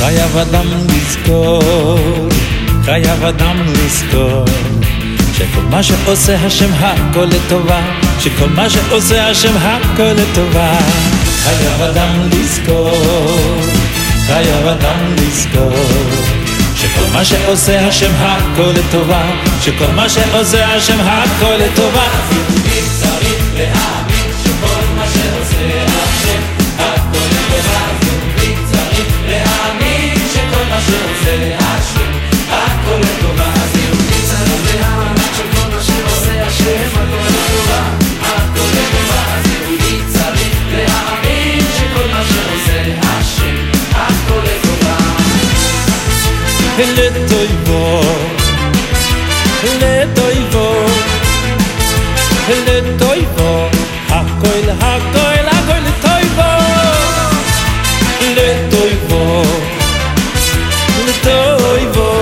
חייב אדם לזכור, חייב אדם לזכור שכל מה שעושה השם הכל לטובה, שכל מה שעושה השם הכל לטובה. חייב אדם לזכור, חייב אדם לזכור שכל מה שעושה השם הכל לטובה, שכל מה שעושה השם הכל לטובה. יהודי צריך להאמין שכל מה שעושה השם הכל לטובה. יהודי צריך להאמין שכל מה שעושה השם הכל לטובה. יהודי צריך להאמין שכל מה שעושה השם הכל לטובה, הכל לטובה. יהודי צריך להאמין שכל מה שעושה השם הכל לטובה. לטויבו, לטויבו, לטויבו, הכל, הכל, הכל לטויבו, לטויבו, לטויבו,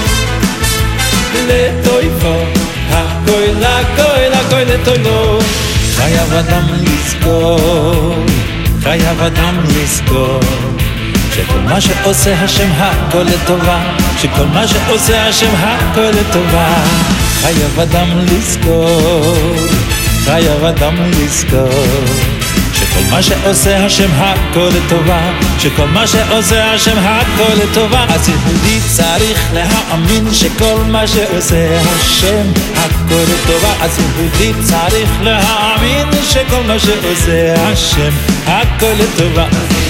לטויבו, הכל, הכל, הכל לטויבו. חייב אדם לזכור, חייב אדם לזכור שכל מה שעושה השם הכל לטובה, שכל מה שעושה השם הכל לטובה. חייב אדם לזכור, חייב אדם לזכור שכל מה שעושה השם הכל לטובה, שכל מה שעושה השם הכל לטובה. אז יהודי צריך להאמין שכל מה שעושה השם הכל לטובה. אז יהודי צריך להאמין שכל מה שעושה השם הכל לטובה.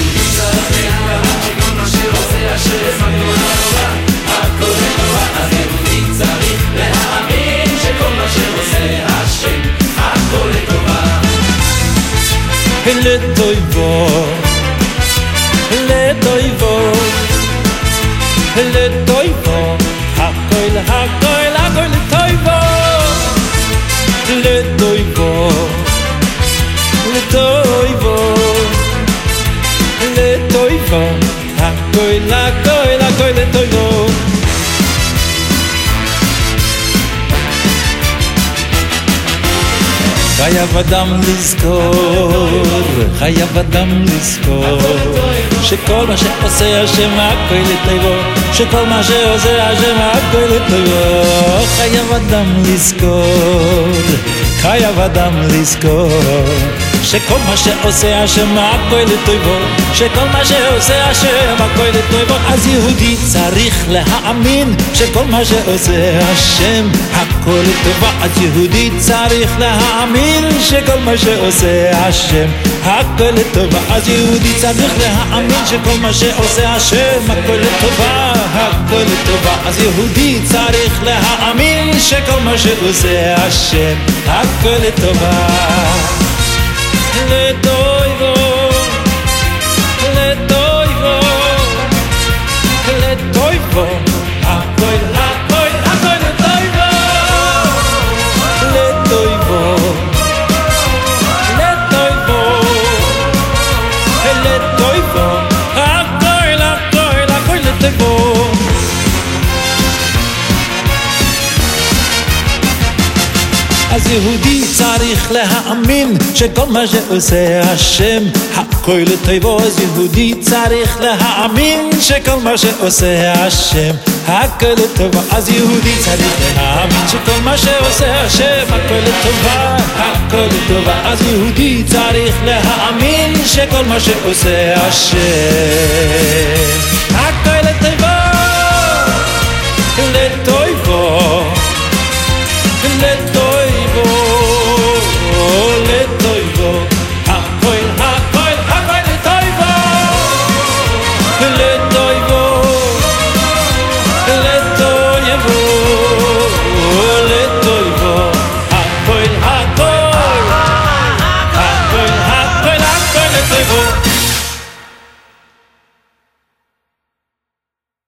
לטויבו, לטויבו, לטויבו, הכל, הכל, הכל לטויבו, לטויבו, לטויבו, לטויבו, הכל, הכל, הכל לטויבו. חייב אדם לזכור, חייב אדם לזכור שכל מה שעושה השם הכל לטובו, שכל מה שעושה השם הכל לטובו. חייב אדם לזכור, חייב אדם לזכור שכל מה שעושה השם הכל לטובו, שכל מה שעושה השם הכל לטובו. אז יהודי צריך להאמין שכל מה שעושה השם הכל לטובה. אז יהודי צריך להאמין שכל מה שעושה השם הכל לטובה. אז יהודי צריך להאמין שכל מה שעושה השם הכל לטובה, הכל לטובה. אז יהודי צריך להאמין שכל מה שעושה השם הכל לטובה. לטויבו, לטויבו, לטויבו, הכל, הכל, הכל לטויבו, לטויבו, לטויבו, לטויבו, הכל, הכל, הכל לטויבו. אז יהודי צריך להאמין שכל מה שעושה השם הכל לטובו. אז יהודי צריך להאמין שכל מה שעושה השם הכל לטובה. אז יהודי צריך להאמין שכל מה שעושה השם הכל לטובה, הכל לטובה. אז יהודי צריך להאמין שכל מה שעושה השם